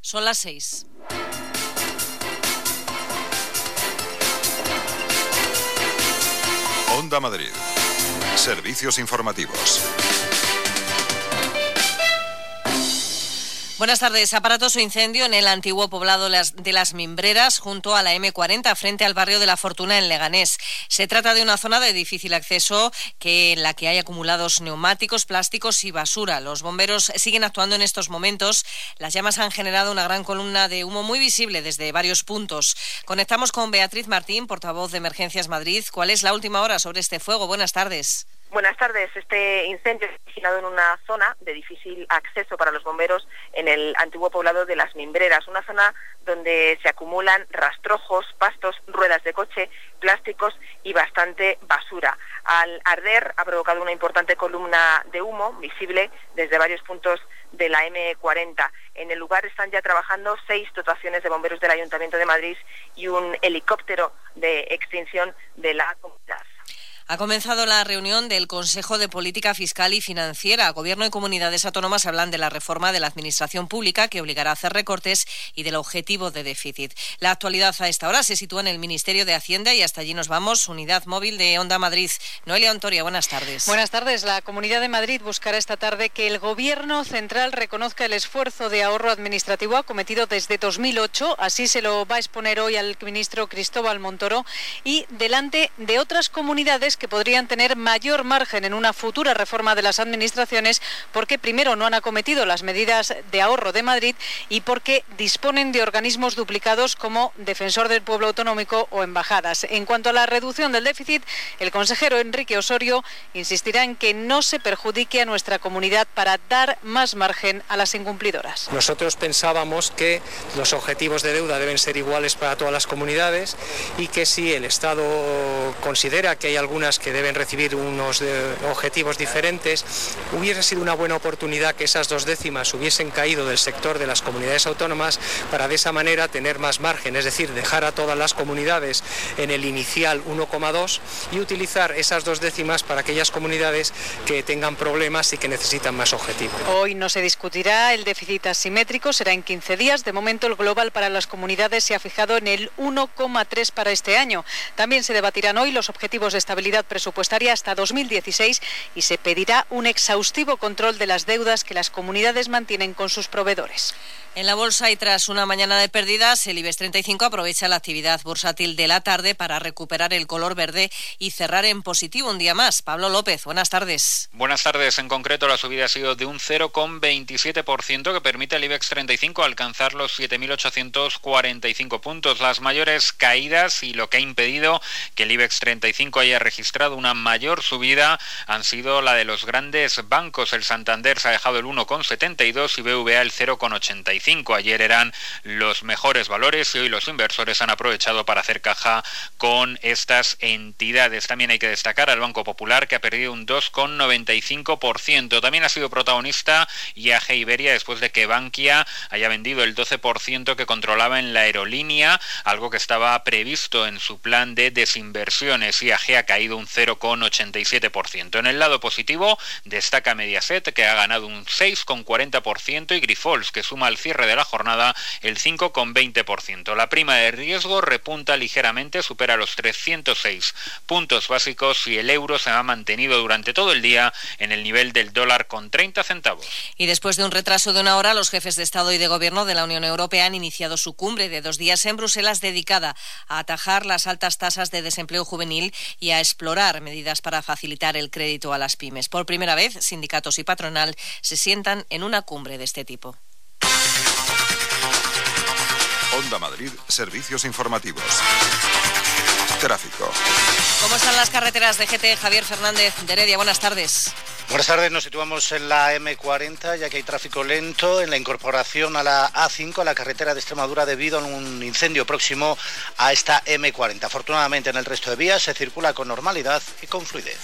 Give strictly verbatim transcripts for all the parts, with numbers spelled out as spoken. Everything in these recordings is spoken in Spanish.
Son las seis. Onda Madrid. Servicios informativos. Buenas tardes. Aparatoso incendio en el antiguo poblado de Las Mimbreras, junto a la eme cuarenta, frente al barrio de La Fortuna en Leganés. Se trata de una zona de difícil acceso que, en la que hay acumulados neumáticos, plásticos y basura. Los bomberos siguen actuando en estos momentos. Las llamas han generado una gran columna de humo muy visible desde varios puntos. Conectamos con Beatriz Martín, portavoz de Emergencias Madrid. ¿Cuál es la última hora sobre este fuego? Buenas tardes. Buenas tardes. Este incendio es originado en una zona de difícil acceso para los bomberos en el antiguo poblado de Las Mimbreras, una zona donde se acumulan rastrojos, pastos, ruedas de coche, plásticos y bastante basura. Al arder ha provocado una importante columna de humo visible desde varios puntos de la eme cuarenta. En el lugar están ya trabajando seis dotaciones de bomberos del Ayuntamiento de Madrid y un helicóptero de extinción de la comunidad. Ha comenzado la reunión del Consejo de Política Fiscal y Financiera. Gobierno y comunidades autónomas hablan de la reforma de la administración pública que obligará a hacer recortes y del objetivo de déficit. La actualidad a esta hora se sitúa en el Ministerio de Hacienda y hasta allí nos vamos. Unidad móvil de Onda Madrid. Noelia Ontoria, buenas tardes. Buenas tardes. La Comunidad de Madrid buscará esta tarde que el Gobierno central reconozca el esfuerzo de ahorro administrativo acometido desde dos mil ocho. Así se lo va a exponer hoy al ministro Cristóbal Montoro y delante de otras comunidades que podrían tener mayor margen en una futura reforma de las administraciones porque primero no han acometido las medidas de ahorro de Madrid y porque disponen de organismos duplicados como Defensor del Pueblo Autonómico o embajadas. En cuanto a la reducción del déficit, el consejero Enrique Osorio insistirá en que no se perjudique a nuestra comunidad para dar más margen a las incumplidoras. Nosotros pensábamos que los objetivos de deuda deben ser iguales para todas las comunidades y que si el Estado considera que hay algunas que deben recibir unos de, objetivos diferentes, hubiese sido una buena oportunidad que esas dos décimas hubiesen caído del sector de las comunidades autónomas para de esa manera tener más margen, es decir, dejar a todas las comunidades en el inicial uno coma dos y utilizar esas dos décimas para aquellas comunidades que tengan problemas y que necesitan más objetivos. Hoy no se discutirá el déficit asimétrico, será en quince días. De momento el global para las comunidades se ha fijado en el uno coma tres para este año. También se debatirán hoy los objetivos de estabilidad presupuestaria hasta dos mil dieciséis y se pedirá un exhaustivo control de las deudas que las comunidades mantienen con sus proveedores. En la bolsa y tras una mañana de pérdidas, el IBEX treinta y cinco aprovecha la actividad bursátil de la tarde para recuperar el color verde y cerrar en positivo un día más. Pablo López, buenas tardes. Buenas tardes. En concreto, la subida ha sido de un cero coma veintisiete por ciento que permite al IBEX treinta y cinco alcanzar los siete mil ochocientos cuarenta y cinco puntos. Las mayores caídas y lo que ha impedido que el IBEX treinta y cinco haya registrado una mayor subida han sido la de los grandes bancos. El Santander se ha dejado el uno coma setenta y dos y B V A el cero coma ochenta y cinco. Ayer eran los mejores valores y hoy los inversores han aprovechado para hacer caja con estas entidades. También hay que destacar al Banco Popular, que ha perdido un dos coma noventa y cinco por ciento. También ha sido protagonista I A G Iberia después de que Bankia haya vendido el doce por ciento que controlaba en la aerolínea, algo que estaba previsto en su plan de desinversiones. I A G ha caído un cero coma ochenta y siete por ciento. En el lado positivo destaca Mediaset, que ha ganado un seis coma cuarenta por ciento, y Grifols, que suma al cierre de la jornada el cinco coma veinte por ciento. La prima de riesgo repunta ligeramente, supera los trescientos seis puntos básicos y el euro se ha mantenido durante todo el día en el nivel del dólar con treinta centavos. Y después de un retraso de una hora, los jefes de Estado y de Gobierno de la Unión Europea han iniciado su cumbre de dos días en Bruselas dedicada a atajar las altas tasas de desempleo juvenil y a explorar medidas para facilitar el crédito a las pymes. Por primera vez, sindicatos y patronal se sientan en una cumbre de este tipo. Onda Madrid, servicios informativos. Tráfico. ¿Cómo están las carreteras de G T? Javier Fernández de Heredia, buenas tardes. Buenas tardes, nos situamos en la eme cuarenta, ya que hay tráfico lento en la incorporación a la A cinco, a la carretera de Extremadura, debido a un incendio próximo a esta eme cuarenta. Afortunadamente, en el resto de vías se circula con normalidad y con fluidez.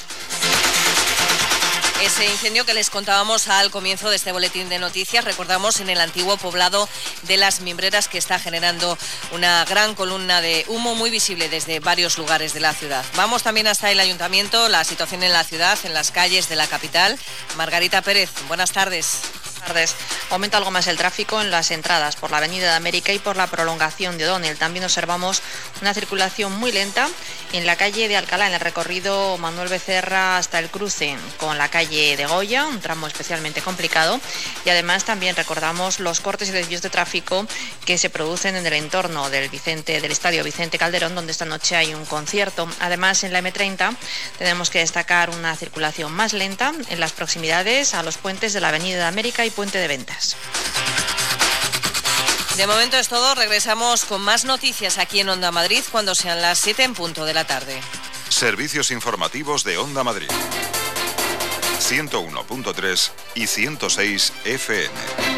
Ese incendio que les contábamos al comienzo de este boletín de noticias, recordamos, en el antiguo poblado de Las Mimbreras, que está generando una gran columna de humo muy visible desde varios lugares de la ciudad. Vamos también hasta el ayuntamiento, la situación en la ciudad, en las calles de la capital. Margarita Pérez, buenas tardes. tardes. Aumenta algo más el tráfico en las entradas por la Avenida de América y por la prolongación de O'Donnell. También observamos una circulación muy lenta en la calle de Alcalá, en el recorrido Manuel Becerra hasta el cruce con la calle de Goya, un tramo especialmente complicado. Y además también recordamos los cortes y desvíos de tráfico que se producen en el entorno del, Vicente, del Estadio Vicente Calderón, donde esta noche hay un concierto. Además, en la eme treinta tenemos que destacar una circulación más lenta en las proximidades a los puentes de la Avenida de América y Puente de Ventas. De momento es todo. Regresamos con más noticias aquí en Onda Madrid cuando sean las siete en punto de la tarde. Servicios informativos de Onda Madrid. ciento uno punto tres y ciento seis efe eme.